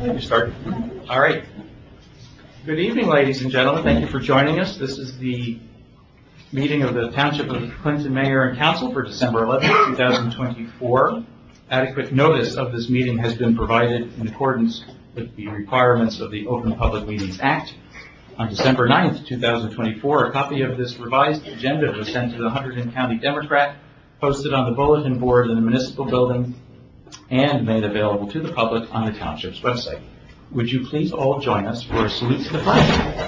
You start. All right. Good evening, ladies and gentlemen. Thank you for joining us. This is the meeting of the Township of Clinton Mayor and Council for December 11, 2024. Adequate notice of this meeting has been provided in accordance with the requirements of the Open Public Meetings Act. On December 9th, 2024, a copy of this revised agenda was sent to the Hunterdon County Democrat, posted on the bulletin board in the municipal building, and made available to the public on the township's website. Would you please all join us for a salute to the flag?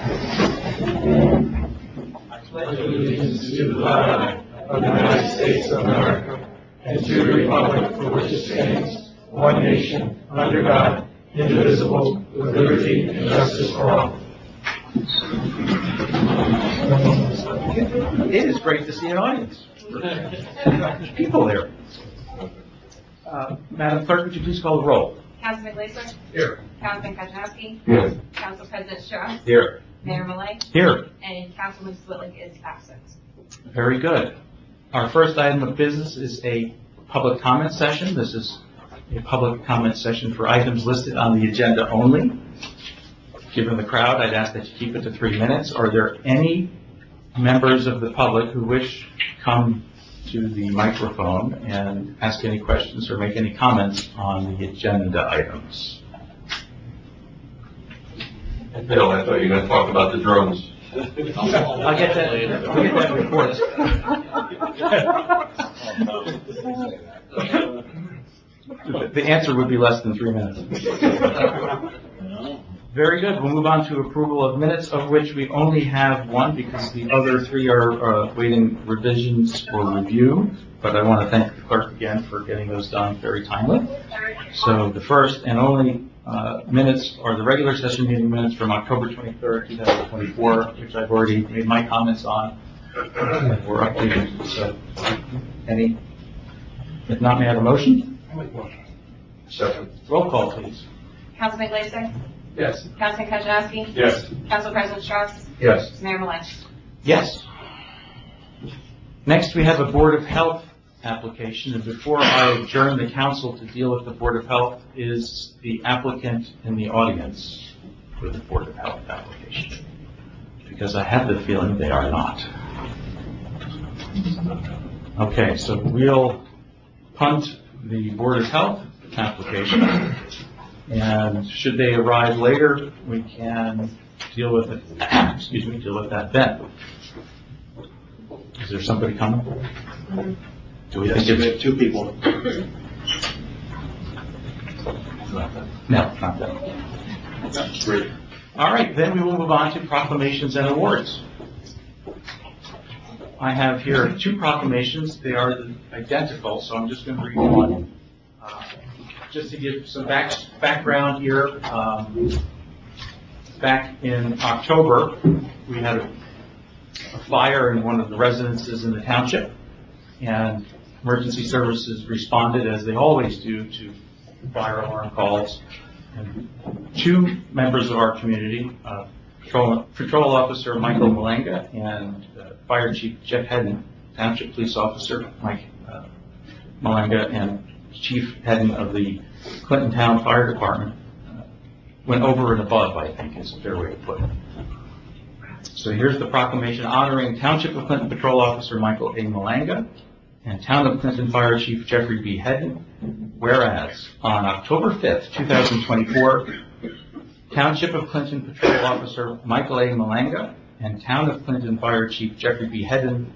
I pledge allegiance to the flag of the United States of America and to the republic for which it stands, one nation, under God, indivisible, with liberty and justice for all. It is great to see an audience. There's people there. Madam Clerk, would you please call the roll? Councilman Glaser? Here. Councilman Kaczynski? Here. Council President Strauss? Here. Mayor Millay? Here. And Councilman Switlik is absent. Very good. Our first item of business is a public comment session. This is a public comment session for items listed on the agenda only. Given the crowd, I'd ask that you keep it to 3 minutes. Are there any members of the public who wish to come to the microphone and ask any questions or make any comments on the agenda items? Bill, I thought you were going to talk about the drones. I'll get that later. We'll get that report. The answer would be less than 3 minutes. Very good. We'll move on to approval of minutes, of which we only have one because the other three are waiting revisions for review. But I want to thank the clerk again for getting those done very timely. So the first and only minutes are the regular session meeting minutes from October 23rd, 2024, which I've already made my comments on. We're updated. So any? If not, may I have a motion? Second. Roll call, please. Councilman Glaser? Yes. Councilman Kaczynski? Yes. Council President Strauss? Yes. Mayor Millay? Yes. Next, we have a Board of Health application. And before I adjourn the council to deal with the Board of Health, is the applicant in the audience for the Board of Health application? Because I have the feeling they are not. Okay, so we'll punt the Board of Health application. And should they arrive later, we can deal with it. Deal with that then. Is there somebody coming? Do we think it's 2 people? No, not that. Great. All right, then we will move on to proclamations and awards. I have here 2 proclamations. They are identical, so I'm just going to read one. Just to give some background here, back in October, we had a fire in one of the residences in the township, and emergency services responded, as they always do, to fire alarm calls. And 2 members of our community, Patrol Officer Michael Malenga and Fire Chief Jeff Hedden, Township Police Officer Mike Malenga, and Chief Hedden of the Clinton Town Fire Department went over and above, I think is a fair way to put it. So here's the proclamation honoring Township of Clinton Patrol Officer Michael A. Malenga and Town of Clinton Fire Chief Jeffrey B. Hedden. Whereas on October 5th, 2024, Township of Clinton Patrol Officer Michael A. Malenga and Town of Clinton Fire Chief Jeffrey B. Hedden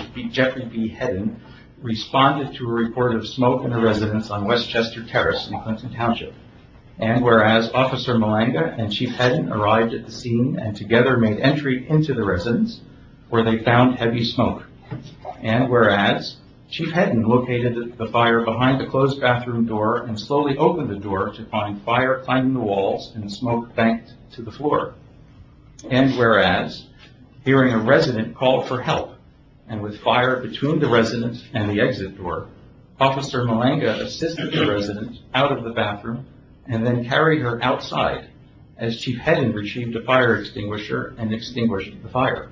responded to a report of smoke in a residence on Westchester Terrace in Clinton Township. And whereas Officer Malenga and Chief Hedden arrived at the scene and together made entry into the residence where they found heavy smoke. And whereas Chief Hedden located the fire behind the closed bathroom door and slowly opened the door to find fire climbing the walls and smoke banked to the floor. And whereas, hearing a resident call for help, and with fire between the resident and the exit door, Officer Malenga assisted the resident out of the bathroom and then carried her outside as Chief Hedden retrieved a fire extinguisher and extinguished the fire.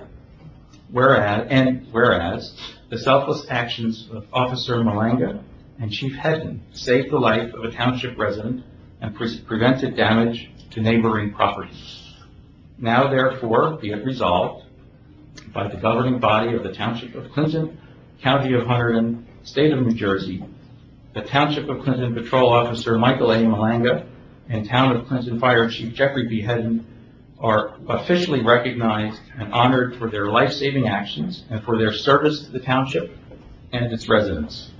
Whereas the selfless actions of Officer Malenga and Chief Hedden saved the life of a township resident and prevented damage to neighboring properties. Now therefore be it resolved by the governing body of the Township of Clinton, County of Hunterdon, State of New Jersey, the Township of Clinton Patrol Officer Michael A. Malanga and Town of Clinton Fire Chief Jeffrey B. Hedden are officially recognized and honored for their life-saving actions and for their service to the township and its residents.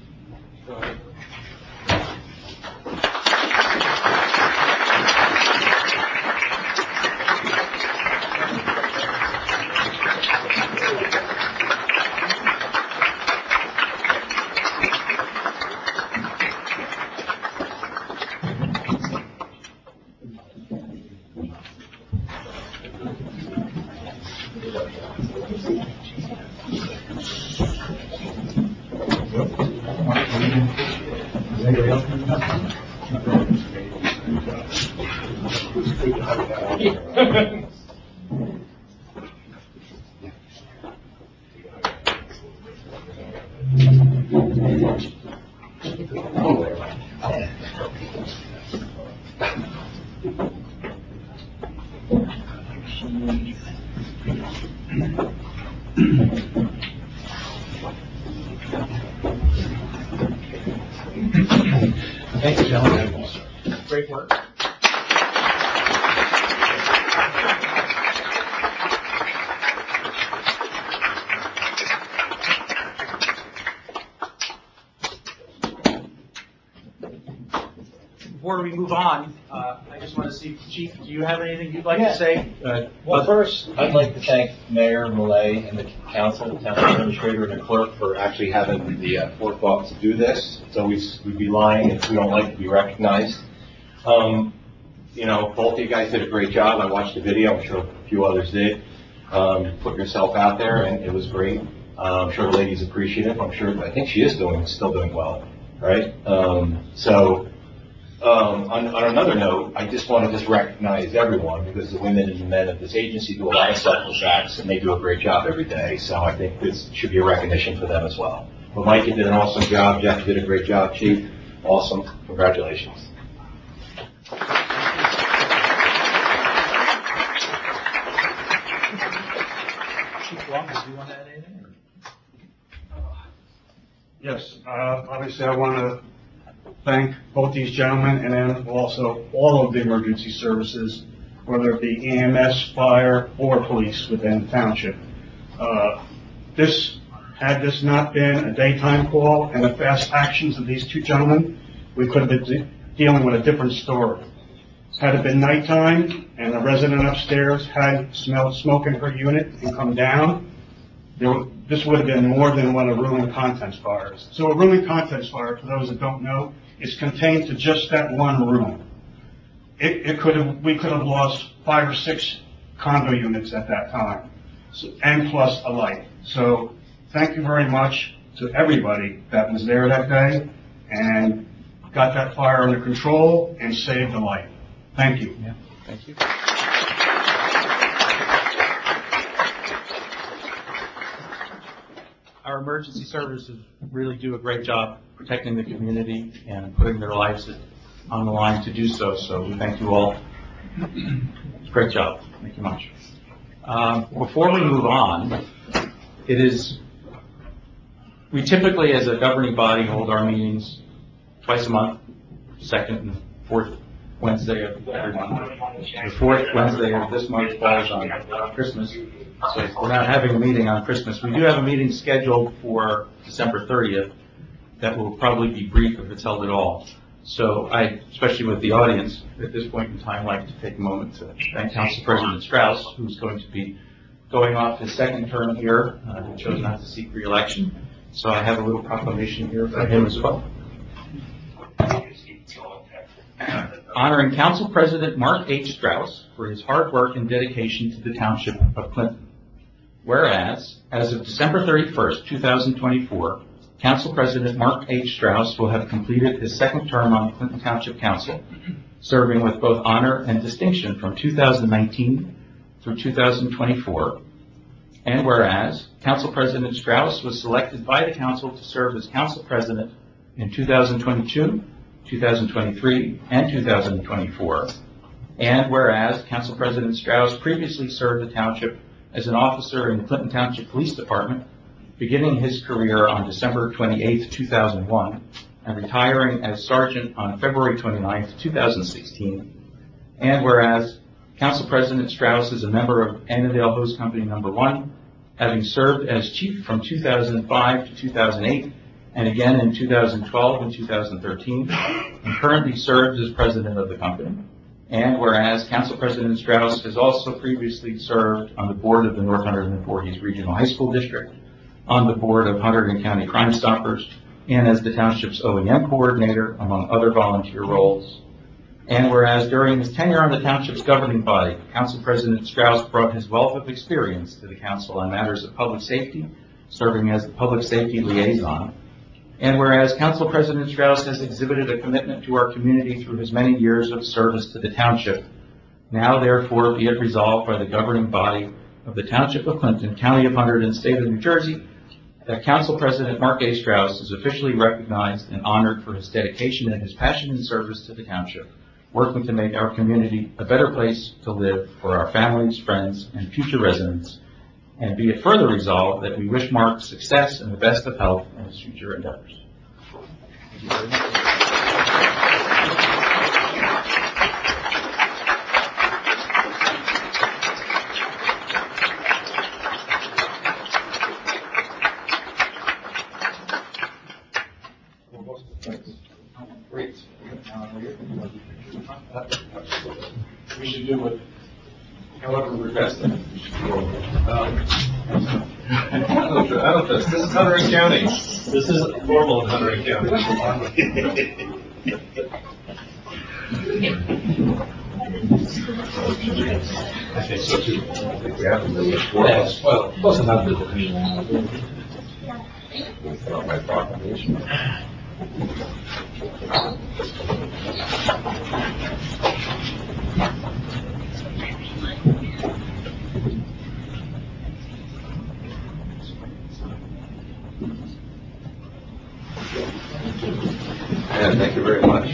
Thank you, gentlemen. Great work. Before we move on, I just want to see, Chief, do you have anything you'd like to say? Well, first, I'd like to thank Mayor Millet and the council, the town administrator, and the clerk for actually having the forethought to do this. We'd be lying if we don't like to be recognized. You know, both of you guys did a great job. I watched the video. I'm sure a few others did. Put yourself out there, and it was great. I'm sure the lady's appreciative. I think she is still doing well, right? On another note, I just want to recognize everyone, because the women and the men of this agency do a lot of selfless acts, and they do a great job every day. So I think this should be a recognition for them as well. But Mike, you did an awesome job. Jeff did a great job. Chief, awesome. Congratulations. Chief Long, do you want to add anything? Yes, obviously I want to thank both these gentlemen, and then also all of the emergency services, whether it be EMS, fire, or police within the township. Had this not been a daytime call and the fast actions of these two gentlemen, we could have been dealing with a different story. Had it been nighttime and the resident upstairs had smelled smoke in her unit and come down, this would have been more than one of room and contents fires. So a room and contents fire, for those that don't know, is contained to just that one room. We could have lost 5 or 6 condo units at that time, and plus a light. So thank you very much to everybody that was there that day and got that fire under control and saved a life. Thank you. Yeah, thank you. Our emergency services really do a great job protecting the community and putting their lives on the line to do so. So we thank you all. Great job. Thank you much. Before we move on, we typically, as a governing body, hold our meetings twice a month, second and fourth Wednesday of every month. The fourth Wednesday of this month falls on Christmas, so we're not having a meeting on Christmas. We do have a meeting scheduled for December 30th that will probably be brief if it's held at all. So I, especially with the audience at this point in time, like to take a moment to thank Council President Strauss, who's going to be going off his second term here, who chose not to seek re-election. So I have a little proclamation here for him as well. Honoring Council President Mark H. Strauss for his hard work and dedication to the Township of Clinton. Whereas, as of December 31st, 2024, Council President Mark H. Strauss will have completed his second term on the Clinton Township Council, serving with both honor and distinction from 2019 through 2024. And whereas, Council President Strauss was selected by the Council to serve as Council President in 2022 2023, and 2024. And whereas Council President Strauss previously served the township as an officer in the Clinton Township Police Department, beginning his career on December 28, 2001, and retiring as sergeant on February 29, 2016. And whereas Council President Strauss is a member of Annandale Hose Company No. 1, having served as chief from 2005 to 2008, and again in 2012 and 2013, and currently serves as president of the company. And whereas Council President Strauss has also previously served on the board of the North Hunterdon Voorhees Regional High School District, on the board of Hunterdon County Crime Stoppers, and as the township's OEM coordinator, among other volunteer roles. And whereas during his tenure on the township's governing body, Council President Strauss brought his wealth of experience to the council on matters of public safety, serving as the public safety liaison. And whereas Council President Strauss has exhibited a commitment to our community through his many years of service to the township, now therefore be it resolved by the governing body of the Township of Clinton, County of Hunterdon, State of New Jersey, that Council President Mark A. Strauss is officially recognized and honored for his dedication and his passion and service to the township, working to make our community a better place to live for our families, friends, and future residents. And be it further resolved that we wish Mark success and the best of health in his future endeavors. Thank you very much. Great. We should do it however requested. I don't trust. This is Hunterdon County. This isn't formal in Hunterdon County. I think so too. I think we have to do it. Well, close enough to my proclamation. Yeah, thank you very much.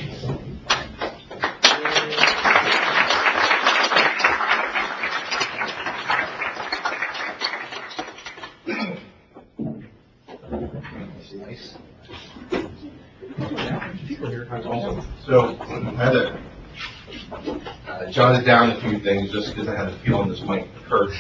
So, I had to jot it down a few things just because I had a feeling this might occur.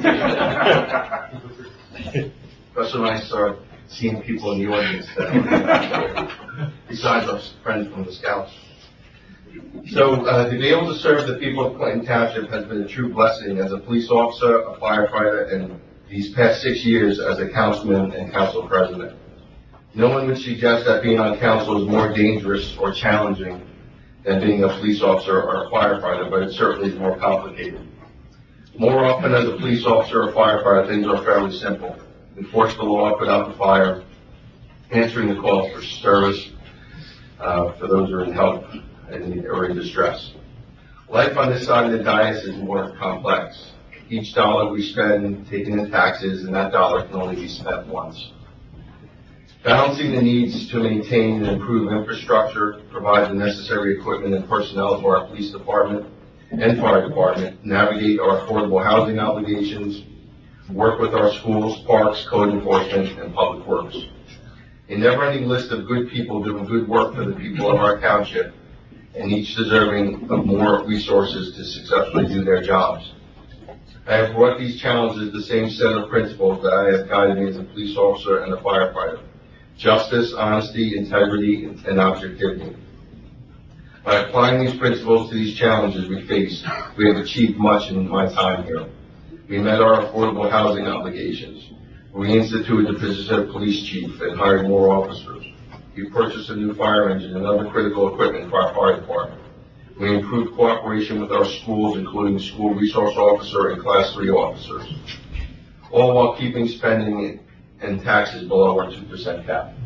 Especially when I start seeing people in the audience besides our friends from the Scouts. So, to be able to serve the people of Clinton Township has been a true blessing as a police officer, a firefighter, and these past 6 years as a councilman and council president. No one would suggest that being on council is more dangerous or challenging than being a police officer or a firefighter, but it certainly is more complicated. More often as a police officer or firefighter, things are fairly simple. Enforce the law, put out the fire, answering the calls for service for those who are in help or in distress. Life on this side of the dais is more complex. Each dollar we spend taking in taxes, and that dollar can only be spent once. Balancing the needs to maintain and improve infrastructure, provide the necessary equipment and personnel for our police department and fire department, navigate our affordable housing obligations, work with our schools, parks, code enforcement, and public works. A never-ending list of good people doing good work for the people of our township, and each deserving of more resources to successfully do their jobs. I have brought these challenges the same set of principles that I have guided me as a police officer and a firefighter. Justice, honesty, integrity, and objectivity. By applying these principles to these challenges we face, we have achieved much in my time here. We met our affordable housing obligations. We instituted the position of police chief and hired more officers. We purchased a new fire engine and other critical equipment for our fire department. We improved cooperation with our schools, including school resource officer and class 3 officers, all while keeping spending and taxes below our 2% cap.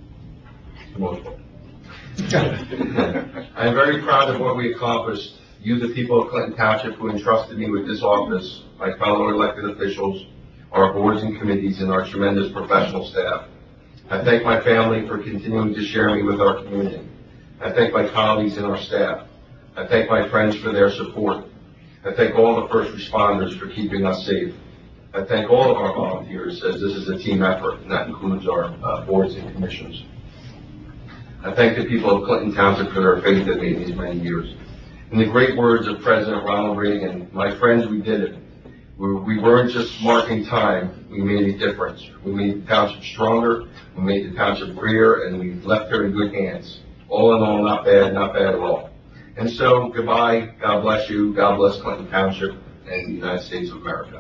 I am very proud of what we accomplished. You, the people of Clinton Township, who entrusted me with this office, my fellow elected officials, our boards and committees, and our tremendous professional staff. I thank my family for continuing to share me with our community. I thank my colleagues and our staff. I thank my friends for their support. I thank all the first responders for keeping us safe. I thank all of our volunteers, as this is a team effort, and that includes our boards and commissions. I thank the people of Clinton Township for their faith in me these many years. In the great words of President Ronald Reagan, my friends, we did it. We weren't just marking time, we made a difference. We made the township stronger, we made the township freer, and we left her in good hands. All in all, not bad at all. And so, goodbye, God bless you, God bless Clinton Township and the United States of America.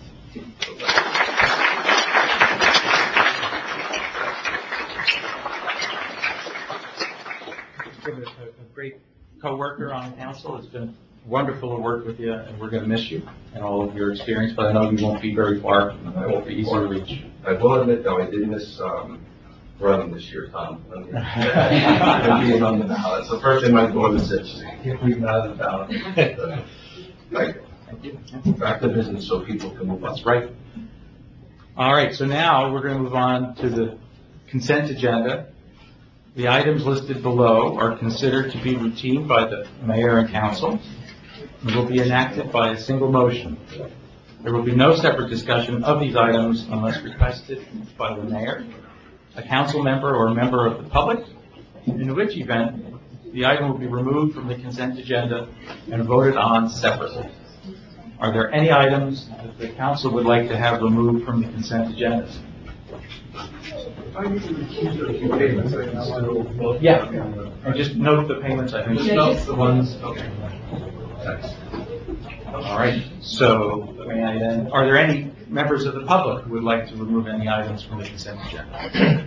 A great co-worker on the council. It's been wonderful to work with you, and we're going to miss you and all of your experience, but I know you won't be very far. It won't be easy to reach. I will admit, though, I did miss running this year, Tom. And being on the ballot. It's the first time I've gone to six. Can't believe I'm out of the ballot. Thank you. Back to business so people can move on. That's right. All right, so now we're going to move on to the consent agenda. The items listed below are considered to be routine by the mayor and council and will be enacted by a single motion. There will be no separate discussion of these items unless requested by the mayor, a council member, or a member of the public, in which event the item will be removed from the consent agenda and voted on separately. Are there any items that the council would like to have removed from the consent agenda? I need to recuse a few payments. Yeah, and just note the payments, I think. Just note the ones, okay. All right, so may I then, are there any members of the public who would like to remove any items from the consent agenda?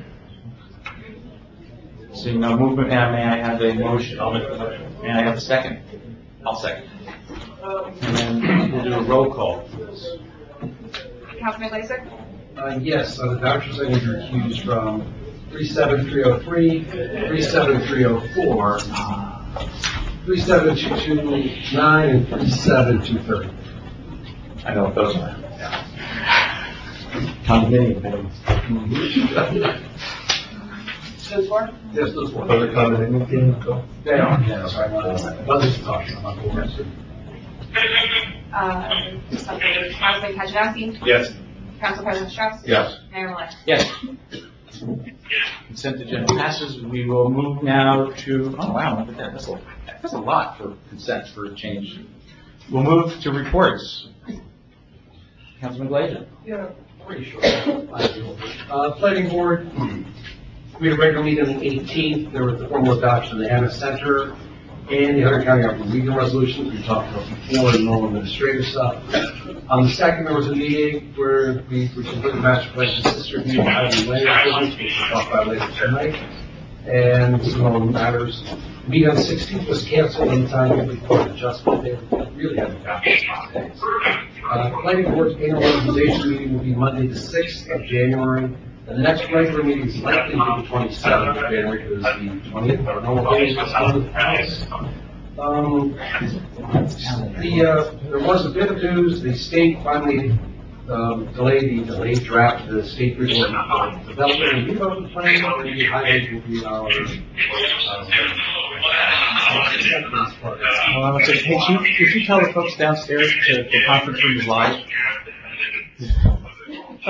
Seeing no movement, may I have a motion? I'll make the motion. May I have a second? I'll second. And then we'll do a roll call. Councilman Glazer? Yes, on the vouchers, I need to recuse from 37303, 37304, 37229, and 37230. I know what those are. Condominium payments. Those four? Yes, those ones. Other condominium payments? They are, yes. Others are talking about the rest. Councilman Kaczynowski? Yes. Council President Strauss? Yes. Mayor Malek? Yes. Consent agenda passes. We will move now to, oh wow, look at that. That's a lot for consent for a change. We'll move to reports. Councilman Glazer. Yeah, pretty short. Planning board, we had a regular meeting on the 18th. There was the formal adoption of the Anna Center and the Hunter County Operating Regional resolutions we talked about before, and normal administrative stuff. On the second, there was a meeting where we completed the master plan consistency review of Highway Way improvements, which we'll talk about later tonight, and some other matters. The meeting on the 16th was canceled in time before the adjustment. They really haven't got days. Planning board's annual organization meeting will be Monday the 6th of January. And the next regular meeting is likely to be the 27th of January, because the 20th, our normal day is on the house. There was a bit of news. The state finally delayed the delayed draft of the state regional development and redevelopment plan, and the highways will be our Hey, could you tell the folks downstairs that the conference room is live? I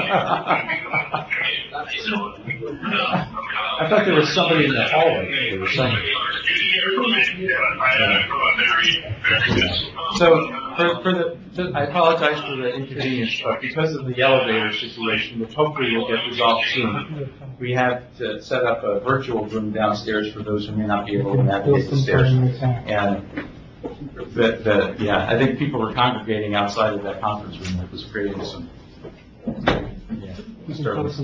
thought there was somebody in the hallway who was saying. So, I apologize for the inconvenience, but because of the elevator situation, which hopefully will get resolved soon, we have to set up a virtual room downstairs for those who may not be able to navigate the stairs. And I think people were congregating outside of that conference room that was creating some. Disturbance.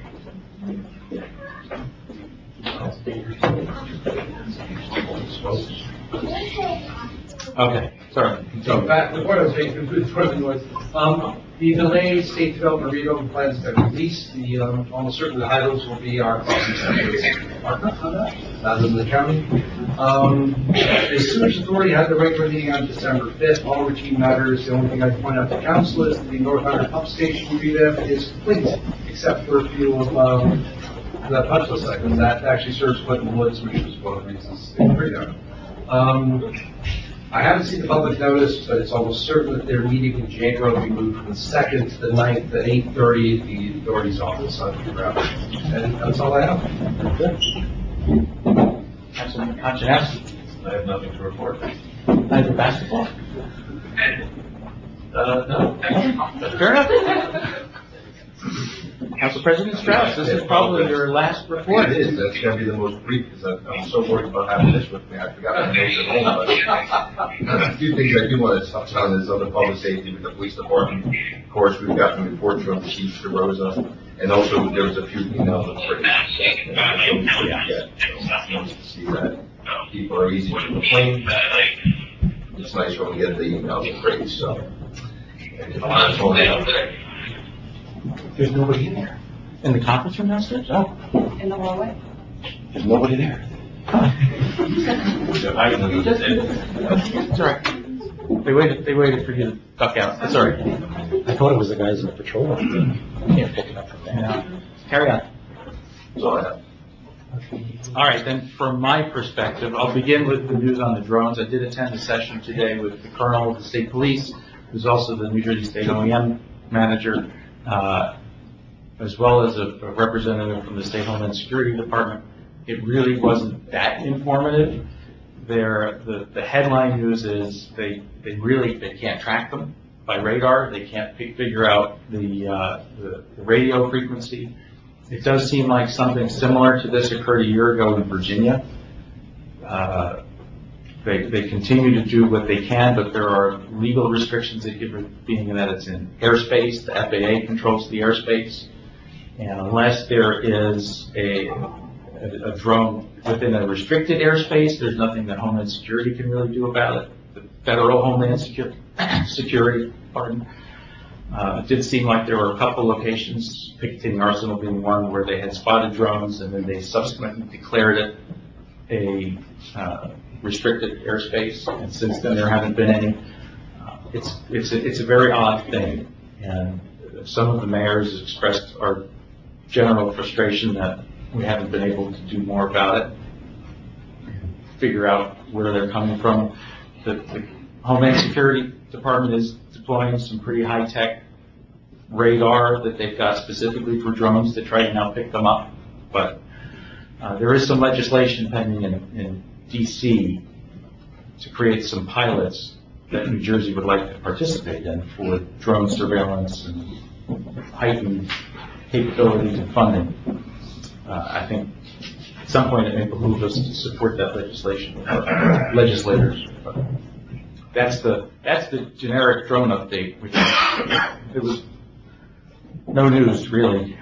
Okay, sorry. So back to what I was saying, before the noise. The delayed state development redevelopment plans have been released. Almost certainly the highlights will be our crossing centers, rather than the county. The Sewage Authority had the regular meeting on December 5th. All routine matters. The only thing I'd point out to council is the North Hunter Pump Station revamp is complete, except for a few of that touchless site, because that actually serves Clinton Woods, which is one of the reasons they agree on. I haven't seen the public notice, but it's almost certain that their meeting in January will be moved from the 2nd to the 9th at 8:30 at the authority's office on the ground. And that's all I have. Councilman Kaczynski. I have nothing to report. Either basketball? No. Fair enough. Council President Strauss, this is probably your last report. It is, that's gonna be the most brief, because I'm so worried about having this with me, I forgot my notes at home, but a few things I do want to touch on is on the public safety with the police department. Of course, we've gotten reports from Chief DeRosa, and also there was a few emails of praise that I don't get, so it's nice to see that people are easy to complain. It's nice when we get the emails of praise, so. That's all I have. There's nobody in there. In the conference room downstairs? Oh. In the hallway? There's nobody there. It's all right. They waited for you to duck out. That's all right. I thought it was the guys in the patrol. Can't pick it up from there. Yeah. Carry on. That's all I have. All right, then from my perspective, I'll begin with the news on the drones. I did attend a session today with the Colonel of the State Police, who's also the New Jersey State OEM manager, as well as a representative from the State Homeland Security Department. It really wasn't that informative. The headline news is they can't track them by radar. They can't figure out the radio frequency. It does seem like something similar to this occurred a year ago in Virginia. They continue to do what they can, but there are legal restrictions they give it, being that it's in airspace. The FAA controls the airspace. And unless there is a drone within a restricted airspace, there's nothing that Homeland Security can really do about it. The federal Homeland Security, it did seem like there were a couple locations, Picatinny Arsenal being one, where they had spotted drones, and then they subsequently declared it a restricted airspace, and since then there haven't been any. It's a very odd thing, and some of the mayors expressed our general frustration that we haven't been able to do more about it, figure out where they're coming from. The Homeland Security Department is deploying some pretty high-tech radar that they've got specifically for drones to try to now pick them up. But there is some legislation pending in D.C. to create some pilots that New Jersey would like to participate in for drone surveillance and heightened capabilities and funding. I think at some point it may behoove us to support that legislation with our legislators. But that's the generic drone update, which it was no news really.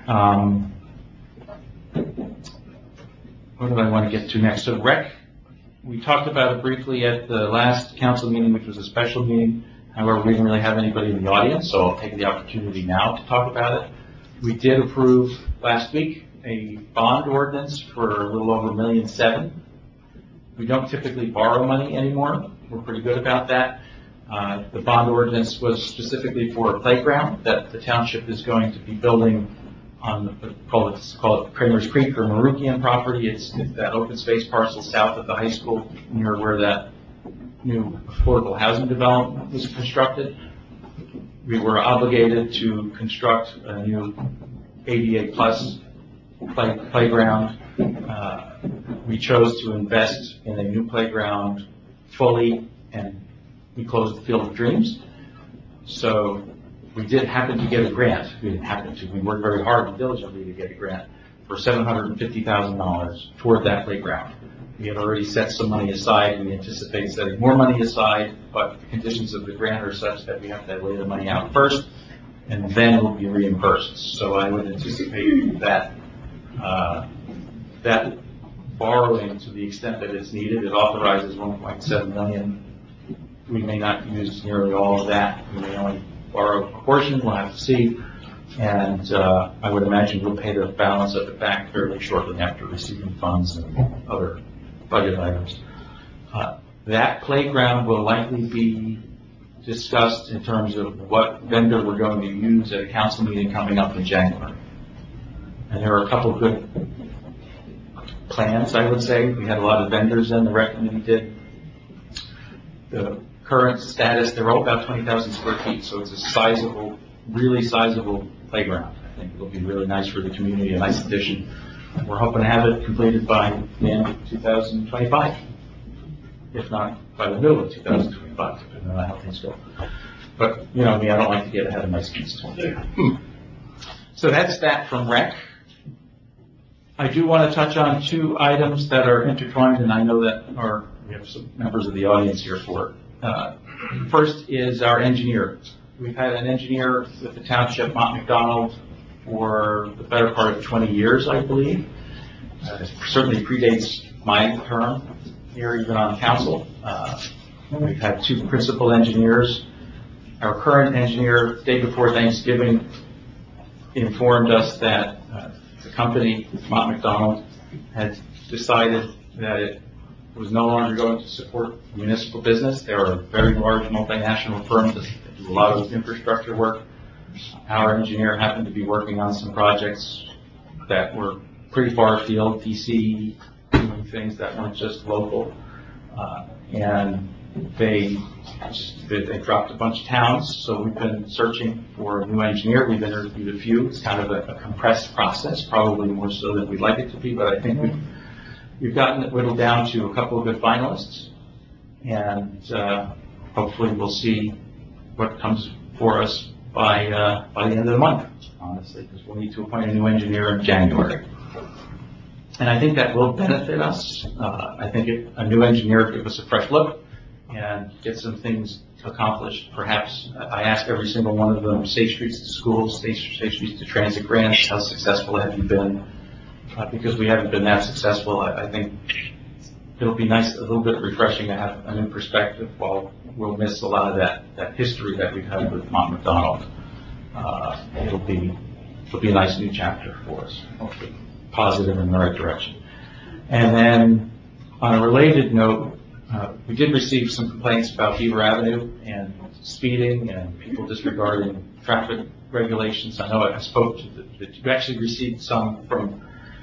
What do I want to get to next? So rec, we talked about it briefly at the last council meeting, which was a special meeting. However, we didn't really have anybody in the audience, so I'll take the opportunity now to talk about it. We did approve last week a bond ordinance for a little over $1.7 million. We don't typically borrow money anymore. We're pretty good about that. The bond ordinance was specifically for a playground that the township is going to be building on call it Kramer's Creek or Marukian property. It's that open space parcel south of the high school near where that new affordable housing development was constructed. We were obligated to construct a new ADA plus playground. We chose to invest in a new playground fully, and we closed the Field of Dreams. So we did happen to get a grant. We didn't happen to. We worked very hard and diligently to get a grant for $750,000 toward that playground. We had already set some money aside, and we anticipate setting more money aside, but the conditions of the grant are such that we have to lay the money out first, and then we'll be reimbursed. So I would anticipate that that borrowing, to the extent that it's needed, it authorizes $1.7 million. We may not use nearly all of that. We may only borrow a portion. We'll have to see. And I would imagine we'll pay the balance of it back fairly shortly after receiving funds and other budget items. That playground will likely be discussed in terms of what vendor we're going to use at a council meeting coming up in January. And there are a couple of good plans, I would say. We had a lot of vendors in, the rec committee did. The current status, they're all about 20,000 square feet, so it's a sizable, really sizable playground. I think it'll be really nice for the community, a nice addition. We're hoping to have it completed by the end of 2025, if not by the middle of 2025, depending on how things go. But, you know me, I don't like to get ahead of my skis. So that's that from rec. I do want to touch on two items that are intertwined, and I know that we have some members of the audience here for it. First is our engineer. We've had an engineer with the township, Mont McDonald, for the better part of 20 years, I believe. Certainly predates my term here, even on council. We've had two principal engineers. Our current engineer, day before Thanksgiving, informed us that the company, Mont McDonald, had decided that it was no longer going to support municipal business. They are a very large multinational firm that do a lot of infrastructure work. Our engineer happened to be working on some projects that were pretty far afield, DC, doing things that weren't just local. And they dropped a bunch of towns, so we've been searching for a new engineer. We've interviewed a few. It's kind of a compressed process, probably more so than we'd like it to be, but I think we've gotten it whittled down to a couple of good finalists, and hopefully we'll see what comes for us by the end of the month, honestly, because we'll need to appoint a new engineer in January. And I think that will benefit us. I think a new engineer will give us a fresh look and get some things accomplished. Perhaps I ask every single one of them, safe streets to schools, safe streets to transit grants, how successful have you been? Because we haven't been that successful, I think it'll be nice, a little bit refreshing to have a new perspective, while we'll miss a lot of that history that we've had with Mont McDonald. It'll be a nice new chapter for us, hopefully positive in the right direction. And then on a related note, we did receive some complaints about Beaver Avenue and speeding and people disregarding traffic regulations. I know I spoke to you actually received some from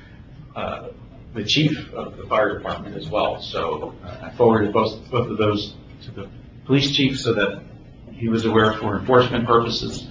the chief of the fire department as well. So I forwarded both of those to the police chief so that he was aware for enforcement purposes.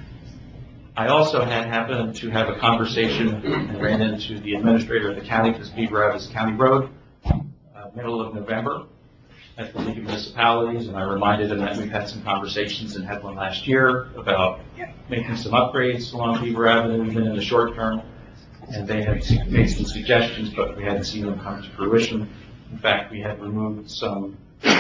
I also had happened to have a conversation and ran into the administrator of the county, because Beaver Ave is a county road, middle of November at the League of Municipalities, and I reminded him that we've had some conversations and had one last year about making some upgrades along Beaver Avenue, even in the short term. And they had made some suggestions, but we hadn't seen them come to fruition. In fact, we had removed some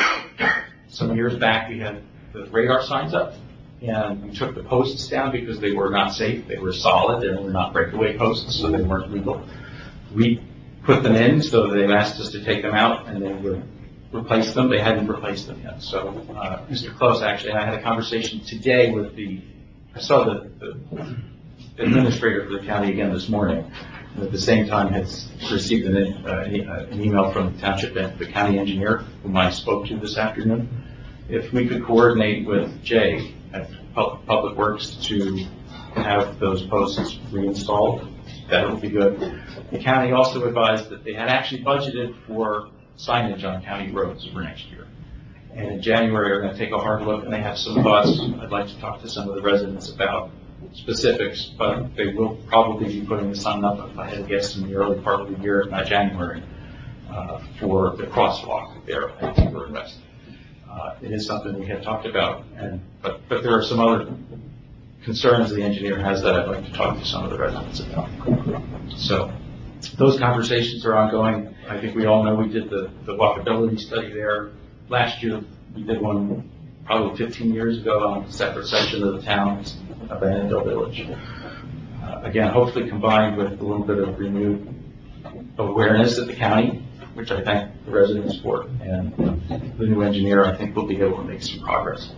years back, we had the radar signs up, and we took the posts down because they were not safe. They were solid and were not breakaway posts, so they weren't legal. We put them in, so they asked us to take them out, and they would replace them. They hadn't replaced them yet. So Mr. Close, actually, and I had a conversation today with I saw the administrator for the county again this morning, and at the same time has received an email from the township and the county engineer, whom I spoke to this afternoon. If we could coordinate with Jay at Public Works to have those posts reinstalled, that would be good. The county also advised that they had actually budgeted for signage on county roads for next year. And in January, we're going to take a hard look, and they have some thoughts. I'd like to talk to some of the residents about specifics, but they will probably be putting the sign up, if I had to guess, in the early part of the year, if not January, for the crosswalk there at Beaver West. It is something we had talked about, but there are some other concerns the engineer has that I'd like to talk to some of the residents about. So those conversations are ongoing. I think we all know we did the walkability study there. Last year, we did one probably 15 years ago on a separate section of the town of Annandale Village. Again, hopefully combined with a little bit of renewed awareness at the county, which I thank the residents for, and the new engineer, I think, will be able to make some progress.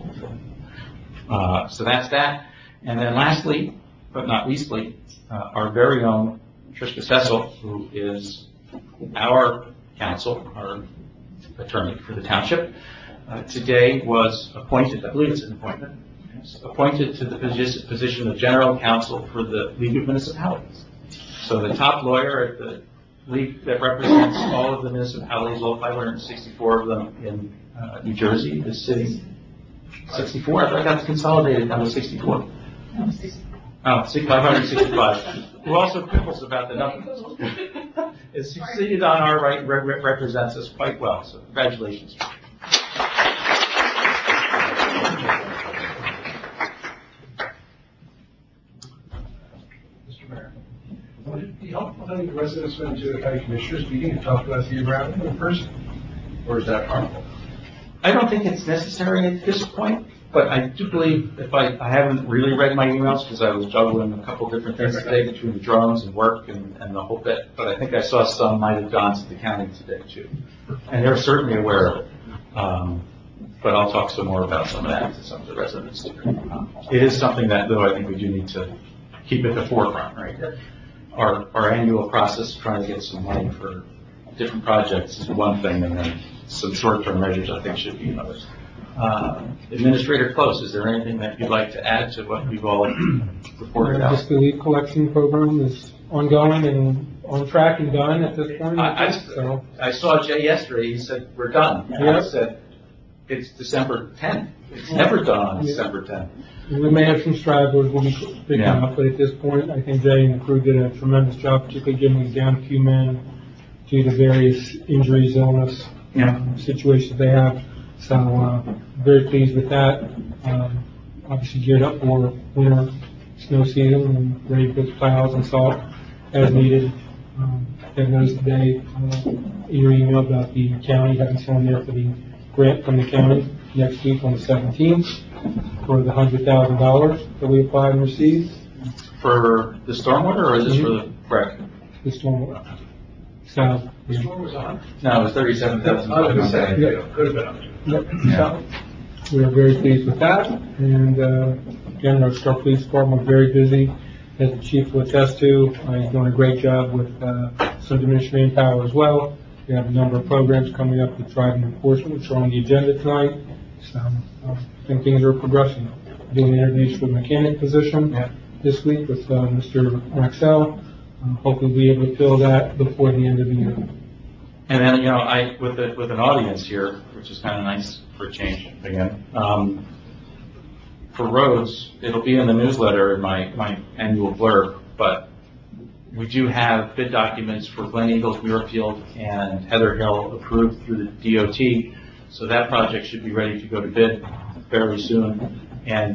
So that's that. And then lastly, but not leastly, our very own Tricia Cecil, who is our counsel, our attorney for the township, today was appointed, I believe it's an appointment, appointed to the position of general counsel for the League of Municipalities. So the top lawyer at the leaf that represents all of the municipalities, all 564 of them in New Jersey, the city. 64, I thought that was consolidated down to 64. Oh, 565. Who also quibbles about the numbers. It succeeded on our right, represents us quite well, so congratulations. Mr. Mayor, would it be helpful having the residents come to the county commissioners meeting and talk to us here around in person? Or is that harmful? I don't think it's necessary at this point, but I do believe if I haven't really read my emails because I was juggling a couple different things today between the drones and work and the whole bit, but I think I saw some might have gone to the county today too. And they're certainly aware of it. But I'll talk some more about some of that to some of the residents too. It is something that though I think we do need to keep at the forefront, right? Our annual process trying to get some money for different projects is one thing, and then some short-term measures I think should be another. Administrator Close, is there anything that you'd like to add to what we've all reported out? Just the leaf collection program is ongoing and on track and done at this point. I saw Jay yesterday, he said, we're done. Yeah. I said, it's December 10th. It's never done on December 10th. We may have some stragglers we'll be picking up, but at this point, I think Jay and the crew did a tremendous job, particularly getting down a few men due to various injuries, illness, situations they have. So, very pleased with that. Obviously geared up for winter snow season and ready to put plows and salt as needed. I noticed today in your email about the county having someone there for the grant from the county next week on the 17th for the $100,000 that we applied and received. For the stormwater, or is this for the rec? The stormwater. So, The storm was on. No, it was 37,000. I was going to say, could have been up to. yep. So, we are very pleased with that. And again, our Star Police Department very busy, as the chief will attest to. He's doing a great job with some diminished manpower as well. We have a number of programs coming up with driving enforcement, which are on the agenda tonight. So I think things are progressing. Doing interviews for the mechanic position this week with Mr. Maxell. Hopefully we'll be able to fill that before the end of the year. And then, you know, with an audience here, which is kind of nice for a change again, for roads, it'll be in the newsletter in my annual blurb, but we do have bid documents for Glen Eagles, Muirfield, and Heather Hill approved through the DOT, so that project should be ready to go to bid fairly soon. And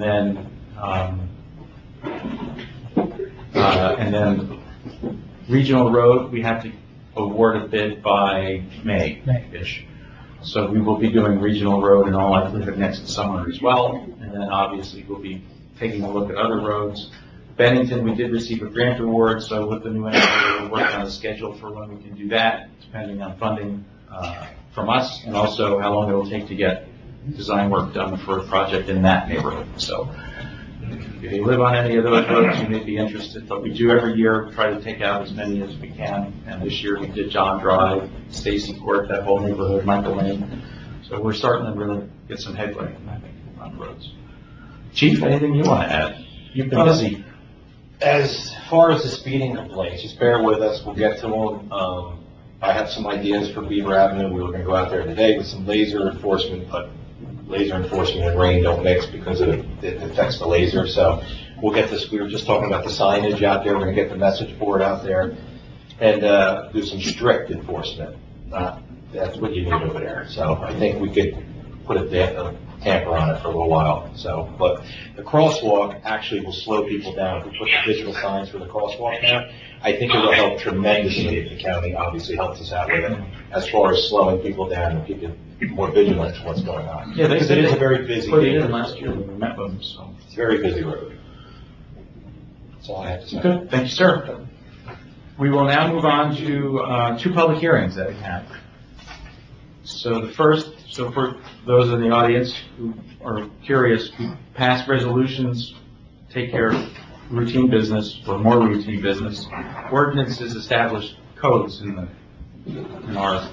then Regional Road, we have to award a bid by May-ish. So we will be doing Regional Road in all likelihood next summer as well. And then obviously we'll be taking a look at other roads. Bennington, we did receive a grant award, so with the new engineer, we're working on a schedule for when we can do that, depending on funding from us, and also how long it will take to get design work done for a project in that neighborhood. So if you live on any of those roads, you may be interested, but we do every year try to take out as many as we can. And this year we did John Drive, Stacy Court, that whole neighborhood, Michael Lane. So we're starting to really get some headway, I think, on roads. Chief, anything you want to add? You've been busy. As far as the speeding complaints, just bear with us, we'll get to them. I have some ideas for Beaver Avenue. We were going to go out there today with some laser enforcement, but laser enforcement and rain don't mix because it affects the laser. So we'll get this. We were just talking about the signage out there. We're going to get the message board out there and do some strict enforcement. That's what you need over there. So I think we could put a tamper on it for a little while. So, but the crosswalk actually will slow people down. If we put the digital signs for the crosswalk now, I think it will help tremendously if the county obviously helps us out with it as far as slowing people down and keeping more vigilant to what's going on. Yeah, because it is a very busy. Put it in last year when we met with them, so it's a very busy road. That's all I have to say. Good, thank you, sir. We will now move on to 2 public hearings that we have. So the first, so for those in the audience who are curious, we pass resolutions, take care of routine business or more routine business. Ordinances establish codes in our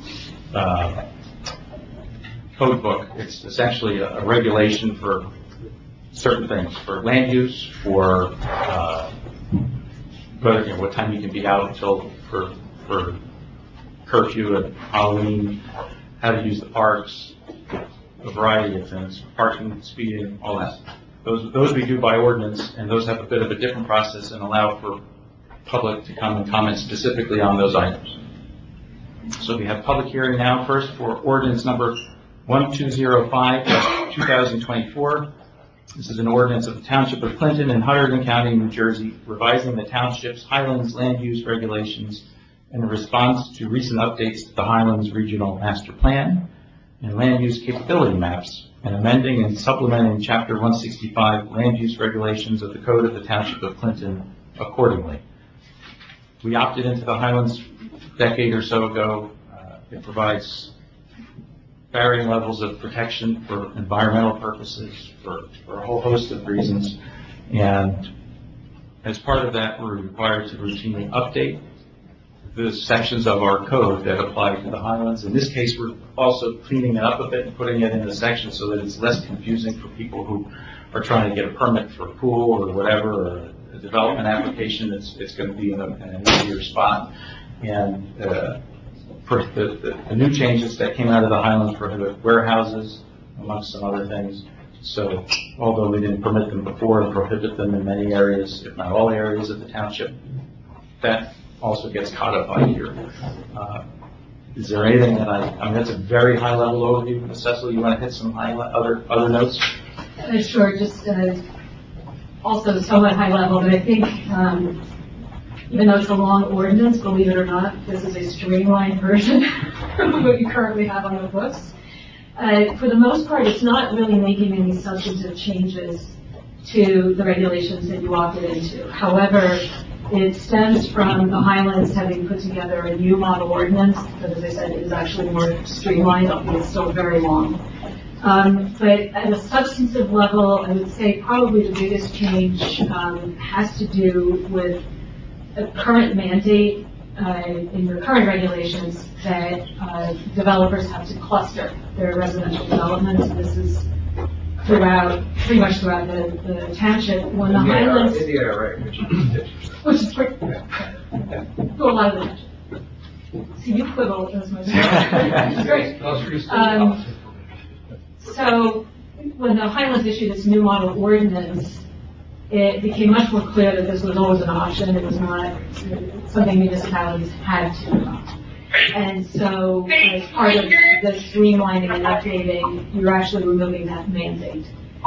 code book. It's essentially a regulation for certain things, for land use, for what time you can be out until for for curfew at Halloween, how to use the parks, a variety of things, parking, speeding, all that. Those we do by ordinance, and those have a bit of a different process and allow for public to come and comment specifically on those items. So we have public hearing now first for ordinance number 1205, 2024. This is an ordinance of the Township of Clinton in Hunterdon County, New Jersey, revising the township's Highlands land use regulations in response to recent updates to the Highlands Regional Master Plan and land use capability maps, and amending and supplementing Chapter 165 land use regulations of the Code of the Township of Clinton accordingly. We opted into the Highlands a decade or so ago. It provides varying levels of protection for environmental purposes, for a whole host of reasons. And as part of that, we're required to routinely update the sections of our code that apply to the Highlands. In this case, we're also cleaning it up a bit and putting it in the section so that it's less confusing for people who are trying to get a permit for a pool or whatever, or a development application. It's going to be in an easier spot. And for the new changes that came out of the Highlands prohibit warehouses, amongst some other things. So although we didn't permit them before and prohibit them in many areas, if not all areas of the township, that also gets codified here. Is there anything that I mean, that's a very high level overview. Cecily, you want to hit some other notes? Sure, just also somewhat high level, but I think even though it's a long ordinance, believe it or not, this is a streamlined version of what you currently have on the books. For the most part, it's not really making any substantive changes to the regulations that you opted into. However, it stems from the Highlands having put together a new model ordinance that, as I said, is actually more streamlined, albeit it's still very long. But at a substantive level, I would say probably the biggest change has to do with a current mandate in the current regulations that developers have to cluster their residential developments. This is pretty much throughout the township. When the Highlands, which is pretty, to a lot of the township. So you quibble as much as great. So when the Highlands issued this new model ordinance, it became much more clear that this was always an option. It was not something municipalities had to adopt. And so as part of the streamlining and updating, you're actually removing that mandate.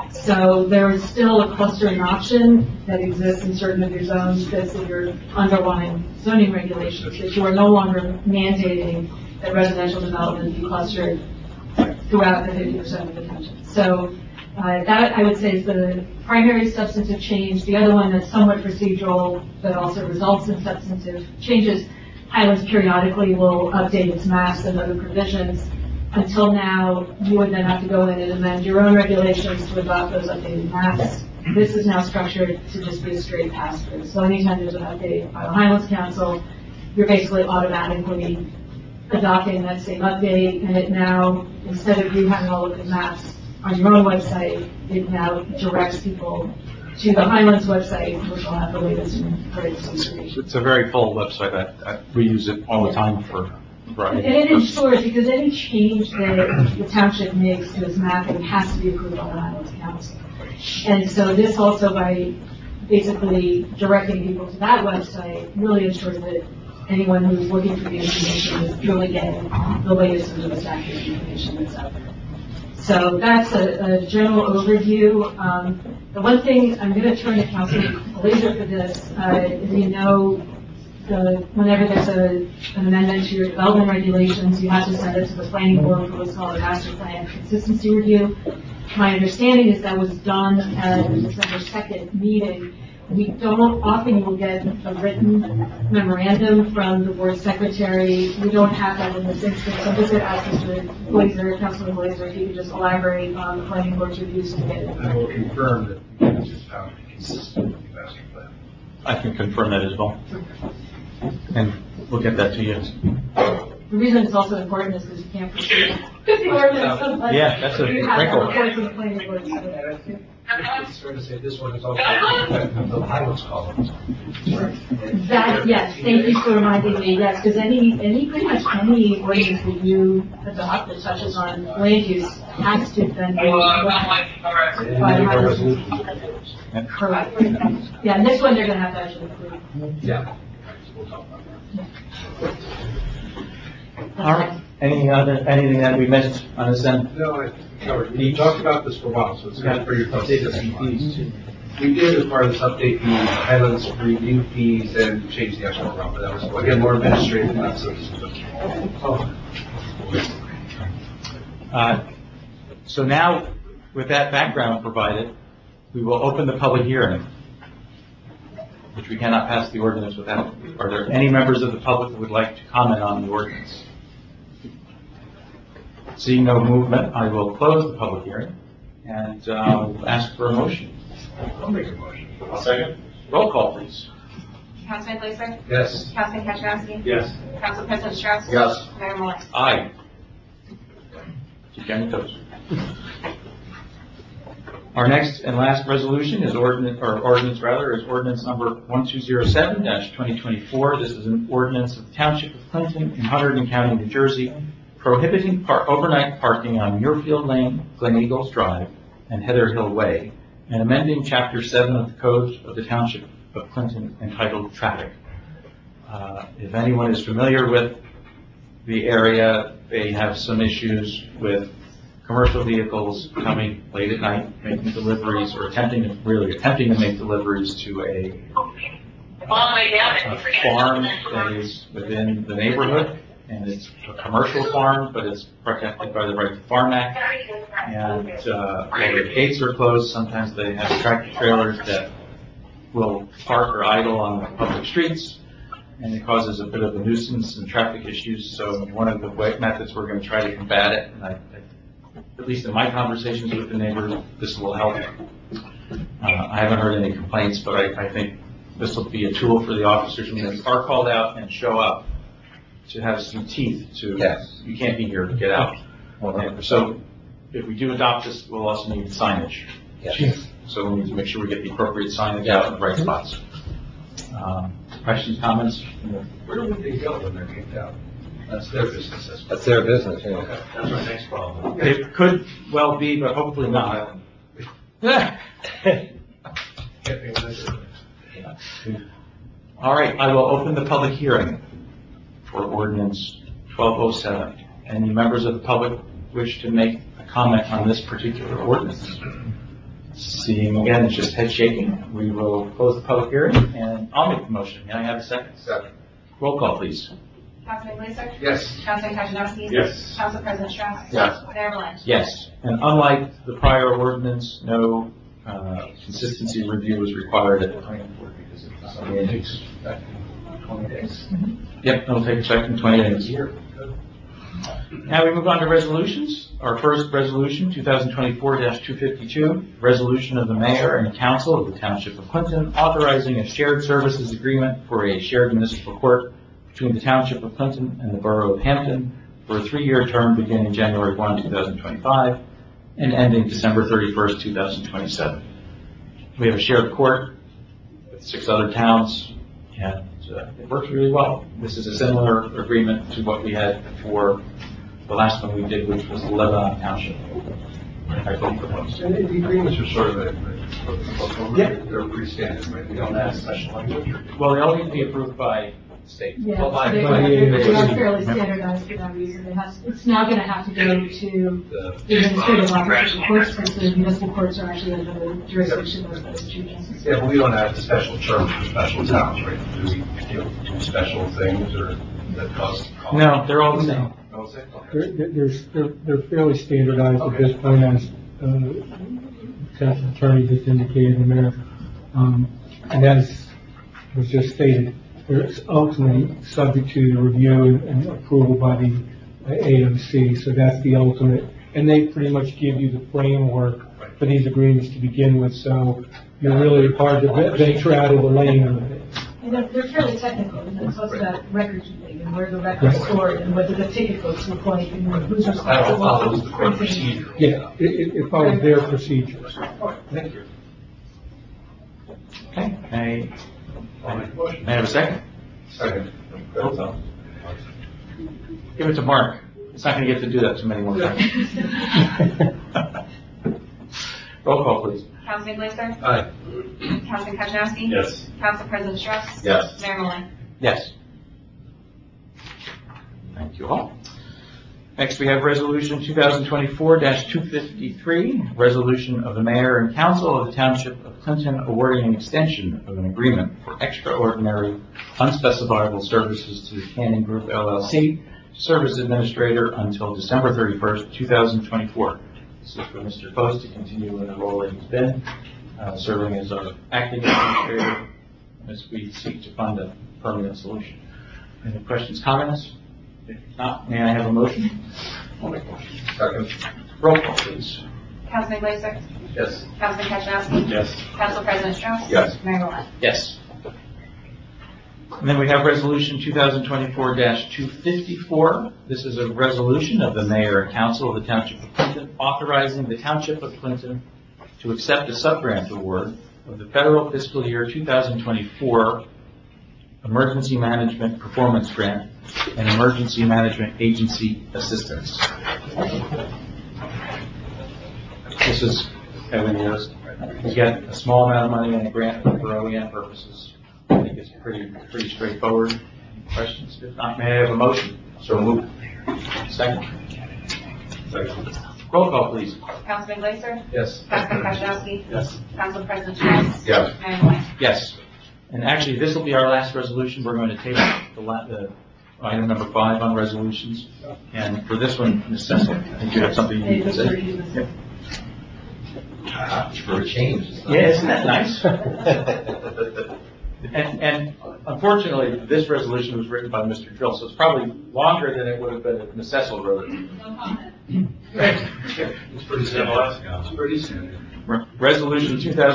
So there is still a clustering option that exists in certain of your zones that's in your underlying zoning regulations, that you are no longer mandating that residential development be clustered throughout the 50% of the township. So that, I would say, is the primary substantive change. The other one that's somewhat procedural, but also results in substantive changes. Highlands periodically will update its maps and other provisions. Until now, you would then have to go in and amend your own regulations to adopt those updated maps. This is now structured to just be a straight pass-through. So anytime there's an update by the Highlands Council, you're basically automatically adopting that same update, and it now, instead of you having all of the maps on your own website, it now directs people to the Highlands website, which will have the latest and greatest information. It's a very full website. We use it all the time for variety. And it ensures, because any change that the township makes to its mapping has to be approved by the Highlands Council. And so this also, by basically directing people to that website, really ensures that anyone who's looking for the information is really getting the latest and most accurate information that's out there. So that's a general overview. The one thing, I'm going to turn to Councilman Glazer for this. As you know, whenever there's an amendment to your development regulations, you have to send it to the planning board for what's called a master plan consistency review. My understanding is that was done at the December 2nd meeting. We don't, often you will get a written memorandum from the board secretary. We don't have that in this instance. So I'm just going to ask Mr. Glazer, Councilman Glazer, if you could just elaborate on the planning board's reviews to get it. I will confirm that the minutes is found to be consistent with the master plan. I can confirm that as well. And we'll get that to you. The reason it's also important is because you can't proceed with the ordinance unless Yeah, that's a you have wrinkle. a report from the planning board. It's fair to say this one is also the Highlands column. That, yes, thank you for reminding me, yes, because pretty much any ordinance that you adopt that touches on land use has to then be looked at by the Highlands. Correct. Yeah, and this one they're gonna have to actually approve. Yeah. All right. Anything that we missed on this end? No, I covered. We talked about this for a while, so it's good for your Update the fees too. We did, as part of this update, the Highlands review fees and change the actual route, but that was, again, more administrative, not so. So now, with that background provided, we will open the public hearing, which we cannot pass the ordinance without. Are there any members of the public who would like to comment on the ordinance? Seeing no movement, I will close the public hearing and ask for a motion. I'll make a motion. Second? Roll call, please. Councilman Glazer? Yes. Councilman Kachasik? Yes. Council President Strauss? Yes. Mayor Moore? Aye. Keep on your toes. Our next and last resolution is ordinance number 1207-2024. This is an ordinance of the Township of Clinton in Hunterdon County, New Jersey, prohibiting overnight parking on Muirfield Lane, Glen Eagles Drive, and Heather Hill Way, and amending Chapter 7 of the Code of the Township of Clinton entitled Traffic. If anyone is familiar with the area, they have some issues with commercial vehicles coming late at night, making deliveries, or attempting to make deliveries to a farm that is within the neighborhood. And it's a commercial farm, but it's protected by the Right to Farm Act. And while the gates are closed, sometimes they have tractor trailers that will park or idle on the public streets, and it causes a bit of a nuisance and traffic issues. So one of the methods we're going to try to combat it, and at least in my conversations with the neighbors, this will help. I haven't heard any complaints, but I think this will be a tool for the officers when they are called out and show up to have some teeth to, Yes. You can't be here, get out. And so if we do adopt this, we'll also need signage. Yes. So we need to make sure we get the appropriate signage out in the right spots. Questions, comments? Where do they go when they're kicked out? That's their business. That's their business, yeah. Okay, that's my next problem. It could well be, but hopefully not. All right, I will open the public hearing for ordinance 1207. Any members of the public wish to make a comment on this particular ordinance? Seeing again, it's just head shaking. We will close the public hearing, and I'll make the motion. May I have a second? Second. Roll call, please. Councilman Glazer? Yes. Councilman Kachasik? Yes. Council President Strauss? Yes. Mayor Moore? Yes, and unlike the prior ordinance, no consistency review was required at the planning board because it's something that takes 20 days. Yep, it'll take effect in 20 days. Now we move on to resolutions. Our first resolution, 2024-252, resolution of the mayor and council of the Township of Clinton authorizing a shared services agreement for a shared municipal court between the Township of Clinton and the Borough of Hampton for a 3-year term beginning January 1, 2025 and ending December 31st, 2027. We have a shared court with 6 other towns, and it works really well. This is a similar agreement to what we had before the last one we did, which was the Lebanon Township. I believe it was. And the agreements are sort of they're pretty standard, right? We don't have special language. Well, they all need to be approved by state. Yeah, Well, so they are fairly standardized for that reason. It's now going to have to go to the administrative office of the courts, since the municipal courts are actually under the jurisdiction of those two justices. Yeah, but we don't have the special terms for special towns, right? Do we do special things or that cause? No, they're all the same. Oh, is it? Okay. They're fairly standardized at this point, as potential attorney just indicated in there. And as was just stated, it's ultimately subject to review and approval by the AOC, so that's the ultimate. And they pretty much give you the framework for these agreements to begin with, so you're really hard to venture out of the lane of it. And they're fairly technical, and it talks about record keeping and where the record's stored and what the ticket books look like and who's responsible. That follows the court procedure. Yeah, it follows their procedures. Thank you. Okay, may I have a second? Second. Give it to Mark. It's not going to get to do that too many more times. Roll call, please. Councilman Glazer? Aye. Councilman Kaczynowski? Yes. Council President Strauss? Yes. Mayor Malloy? Yes. Thank you all. Next, we have Resolution 2024-253, resolution of the Mayor and Council of the Township of Clinton awarding an extension of an agreement for extraordinary unspecifiable services to the Canning Group LLC to serve as administrator until December 31st, 2024. This is for Mr. Post to continue in the role that he's been, serving as our acting administrator as we seek to find a permanent solution. Any questions, comments? If not, may I have a motion? I'll make a motion. Second. Roll call, please. Councilman Glazer? Yes. Councilman Kaczynowski? Yes. Council President Strauss? Yes. Mayor Malloy? Yes. And then we have Resolution 2024-254. This is a resolution of the Mayor and Council of the Township of Clinton authorizing the Township of Clinton to accept a sub-grant award of the federal fiscal year 2024 Emergency Management Performance Grant and Emergency Management Agency Assistance. This is, Kevin knows, you get a small amount of money in a grant for OEM purposes. I think it's pretty straightforward. Any questions? If not, may I have a motion? So moved. Second. Second. Roll call, please. Councilman Glazer? Yes. Councilman Kaczynowski? Yes. Council President Strauss? Yes. Mayor Malloy? Yes. And actually, this will be our last resolution. We're going to take the item number 5 on resolutions. And for this one, Ms. Cecil, I think you have something you need to say. Yep. For a change. Yeah, isn't that nice? And unfortunately, this resolution was written by Mr. Drill, so it's probably longer than it would have been if Ms. Cecil wrote it. No comment. It's pretty simple. It's pretty simple. Resolution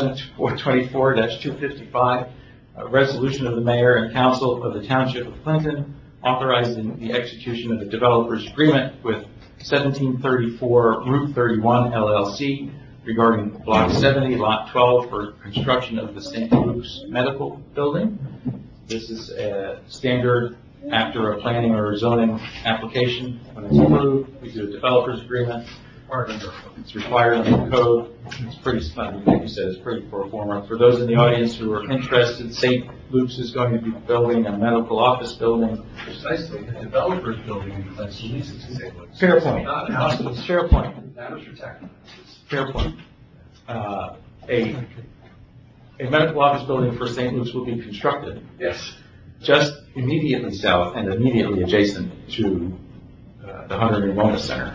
2024-255, a resolution of the Mayor and Council of the Township of Clinton authorizing the execution of a developer's agreement with 1734 Route 31 LLC regarding Block 70, Lot 12 for construction of the St. Luke's Medical Building. This is a standard after a planning or zoning application. When it's approved, we do a developer's agreement. It's required under the code. It's pretty, like you said, it's pretty pro forma. For those in the audience who are interested, St. Luke's is going to be building a medical office building. Precisely, the developer's building in Clinton leases to St. Louis. Fair point. Not a house. Fair point. That was protected. Fair point. A medical office building for St. Luke's will be constructed Yes. just immediately south and immediately adjacent to the Hunter and Wellness Center.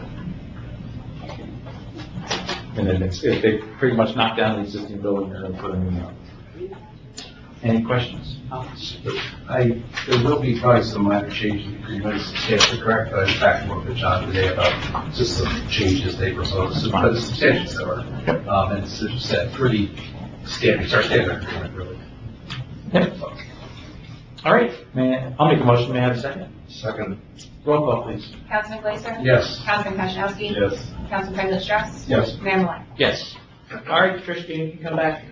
And then they pretty much knock down the existing building and put a new one. Any questions? There will be probably some minor changes in agreements, substantially correct, but I back and forth with John today about just some changes they proposed, but it's substantial, so, and it's just that pretty standard, it's our standard agreement, really. Yep. All right. I'll make a motion. May I have a second? Second. Roll call, please. Councilman Glazer? Yes. Councilman Kaczynowski? Yes. Council President Strauss? Yes. Mayor Malloy? Yes. All right, Trish, you can come back.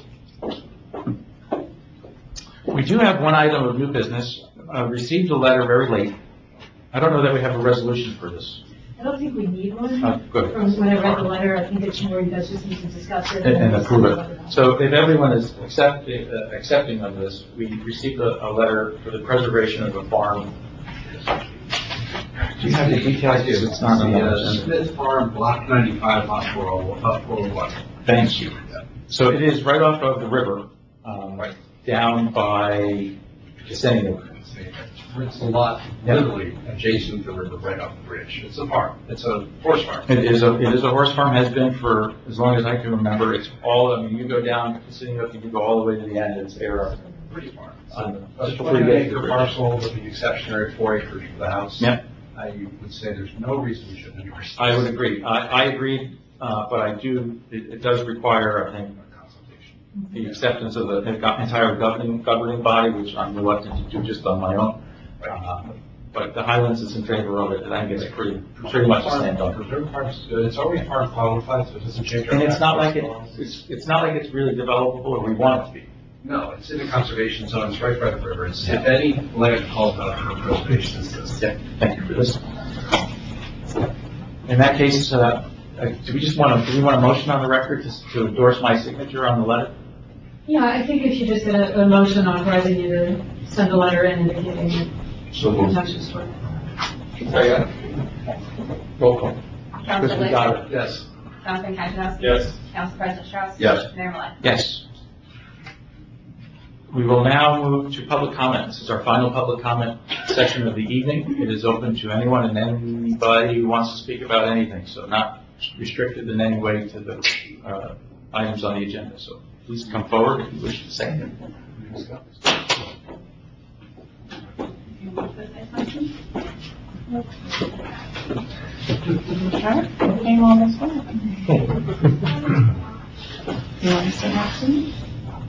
We do have one item of new business. Received a letter very late. I don't know that we have a resolution for this. I don't think we need one. Good. From when I read the letter, I think it's more you guys just need to discuss it. And approve it. So if everyone is accepting of this, we received a letter for the preservation of a farm. Do you have the details? Because it's not on the Smith Farm, Block 95, Lot 401. Thank you. So it is right off of the river, down by Decennial. It's a lot literally adjacent to the river, right off the bridge. It's a farm. It's a horse farm. It is a horse farm, has been for as long as I can remember. It's all, I mean, you go down Decennial, you can go all the way to the end, it's there. Pretty farm. Just A before you get to the 20-acre bridge. parcel with the exceptionary 4 acres for the house. Yep. I would say there's no reason we shouldn't endorse this. I would agree. I agree, but it does require, I think, the acceptance of the entire governing body, which I'm reluctant to do just on my own. but the Highlands is in favor of it, and I think it's pretty much a stand up. It's already part of Cloudwood, so it doesn't change. And it's not like it's not like it's really developable or we want it to be. No, it's in the conservation zone, it's right by the river. It's, if any land called out for preservation, it's this. Yeah, thank you for this. In that case, do we want a motion on the record to endorse my signature on the letter? Yeah, I think if you just did a motion authorizing you to send a letter in indicating that So moved. intentions for. Roll call. Council We got Blazer? it. Yes. Councilman Kazakowski? Yes. Council President Strauss? Yes. Mayor Malek? Yes. We will now move to public comment. This is our final public comment session of the evening. It is open to anyone and anybody who wants to speak about anything, so not restricted in any way to the items on the agenda. So please come forward if you wish to say anything. Name on this one. You want to say that to me?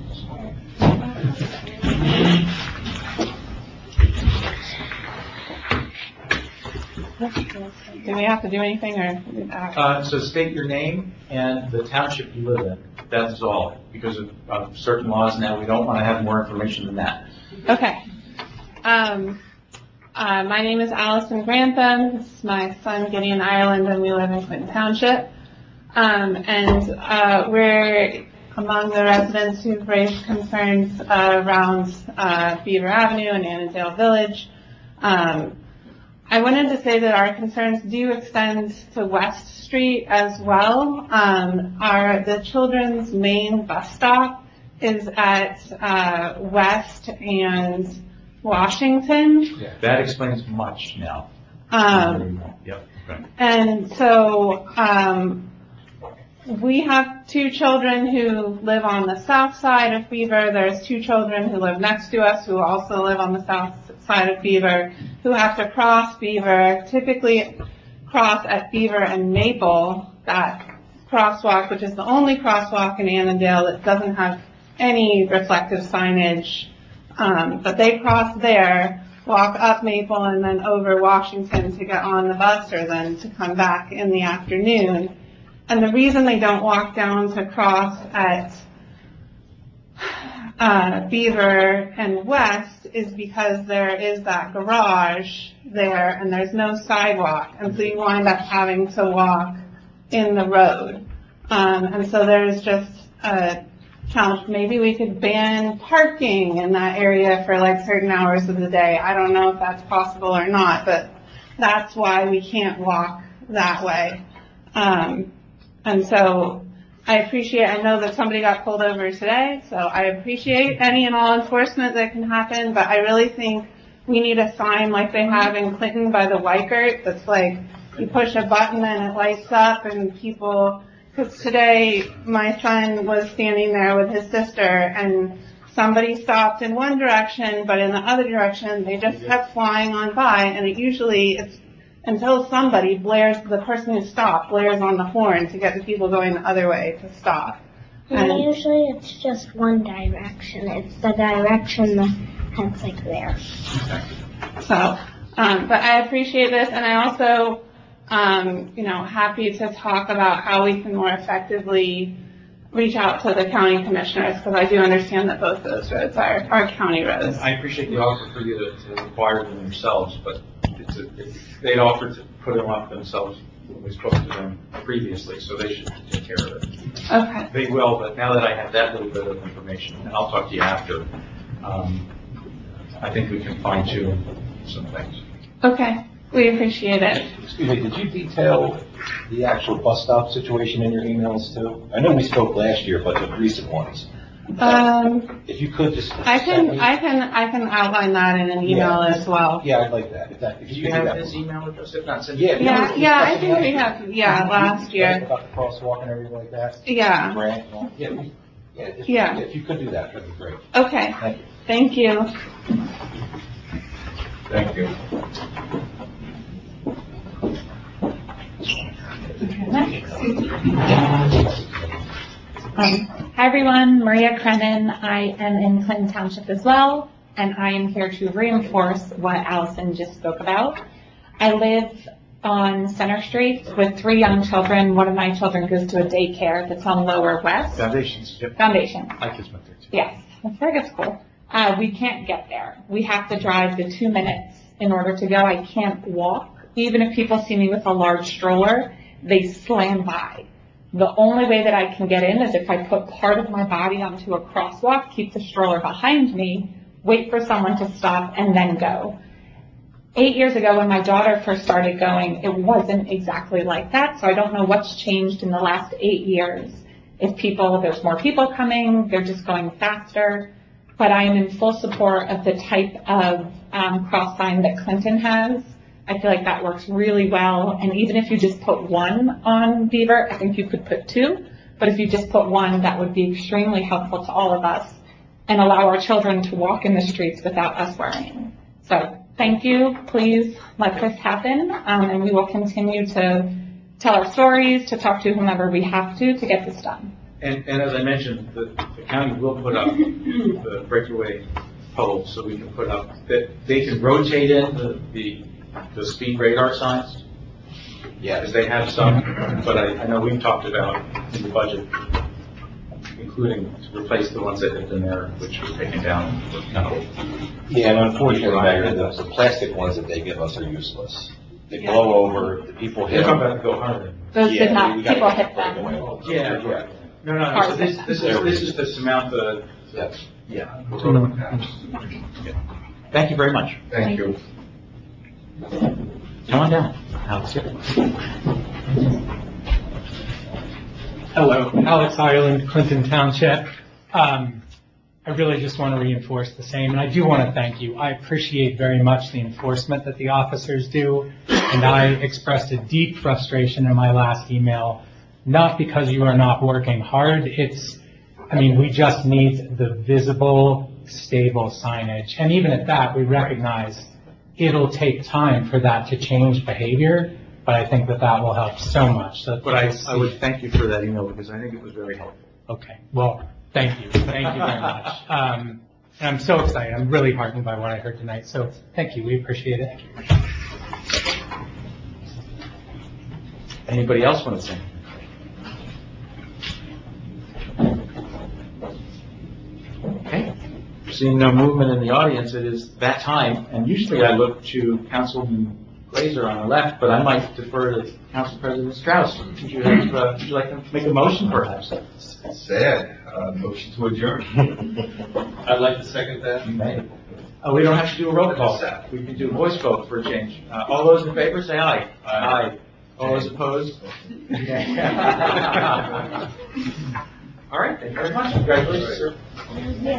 Do we have to do anything or? So state your name and the township you live in. That's all. Because of certain laws now, we don't want to have more information than that. Okay. My name is Allison Grantham. This is my son Gideon Ireland, and we live in Clinton Township. We're among the residents who've raised concerns around Beaver Avenue and Annandale Village. I wanted to say that our concerns do extend to West Street as well. The children's main bus stop is at West and Washington. Yeah, that explains much now. Yep. Okay. And so we have two children who live on the south side of Beaver. There's two children who live next to us who also live on the south side of Beaver who have to cross Beaver, typically cross at Beaver and Maple, that crosswalk, which is the only crosswalk in Annandale that doesn't have any reflective signage. But they cross there, walk up Maple, and then over Washington to get on the bus or then to come back in the afternoon. And the reason they don't walk down to cross at Beaver and West is because there is that garage there and there's no sidewalk. And so you wind up having to walk in the road. And so there's just a challenge. Maybe we could ban parking in that area for like certain hours of the day. I don't know if that's possible or not, but that's why we can't walk that way. And so I know that somebody got pulled over today, so I appreciate any and all enforcement that can happen, but I really think we need a sign like they have in Clinton by the Weikert that's like you push a button and it lights up and people, because today my son was standing there with his sister and somebody stopped in one direction, but in the other direction they just kept flying on by, and it's until somebody the person who stopped blares on the horn to get the people going the other way to stop. And usually it's just one direction. It's the direction the head's like there. So, but I appreciate this, and I also, happy to talk about how we can more effectively reach out to the county commissioners, because I do understand that both those roads are county roads. I appreciate the offer for you to require them themselves, but they offered to put them up themselves when we spoke to them previously, so they should take care of it. Okay. They will, but now that I have that little bit of information, and I'll talk to you after, I think we can fine tune some things. Okay. We appreciate it. Excuse me, did you detail the actual bus stop situation in your emails too? I know we spoke last year, but the recent ones. If you could just. I can outline that in an email as well. Yeah, I'd like that. If Do you have his email address? If not, send it. Yeah, I think we have, last year. About the crosswalk and everything like that? Yeah. Grant and all? If you could do that, that'd be great. Okay. Thank you. Thank you. Thank you. Hi everyone, Maria Krenin. I am in Clinton Township as well. and I am here to reinforce what Allison just spoke about. I live on Center Street with 3 young children. One of my children goes to a daycare that's on Lower West. Foundations. Yep. Foundation. My kids went there too. Yes, that's very good school. We can't get there. We have to drive the 2 minutes in order to go. I can't walk. Even if people see me with a large stroller, they slam by. The only way that I can get in is if I put part of my body onto a crosswalk, keep the stroller behind me, wait for someone to stop, and then go. 8 years ago, when my daughter first started going, it wasn't exactly like that, so I don't know what's changed in the last 8 years. If there's more people coming, they're just going faster. But I am in full support of the type of cross sign that Clinton has. I feel like that works really well. And even if you just put 1 on Beaver, I think you could put 2. But if you just put 1, that would be extremely helpful to all of us and allow our children to walk in the streets without us worrying. So thank you. Please let this happen. And we will continue to tell our stories, to talk to whomever we have to get this done. And as I mentioned, the county will put up the breakaway poles, so we can put up, that they can rotate in the speed radar signs. Yeah, because they have some, but I know we've talked about in the budget, including to replace the ones that have been there, which were taken down. Yeah, and unfortunately, Mayor, the plastic ones that they give us are useless. They blow over, the people hit You're talking them. about the Go Hunter. Those did not, we gotta people get hit them them. break away. Yeah. No. So this is to surmount the. Yes. Yeah. Thank you very much. Thank you. Come on down. Alex. Hello, Alex Ireland, Clinton Township. I really just want to reinforce the same, and I do want to thank you. I appreciate very much the enforcement that the officers do, and I expressed a deep frustration in my last email, not because you are not working hard. We just need the visible, stable signage, and even at that, we recognize it'll take time for that to change behavior, but I think that will help so much. So but I would thank you for that email because I think it was very helpful. Okay. Well, thank you. Thank you very much. And I'm so excited. I'm really heartened by what I heard tonight. So thank you. We appreciate it. Anybody else want to say? Okay. Seeing no movement in the audience, it is that time. And usually I look to Councilman Glazer on the left, but I might defer to Council President Strauss. Would you like to make a motion, perhaps? Sad. Motion to adjourn. I'd like to second that. You may. We don't have to do a roll call. We can do a voice vote for a change. All those in favor, say aye. Aye. All those opposed? All right. Thank you very much. Congratulations, sir.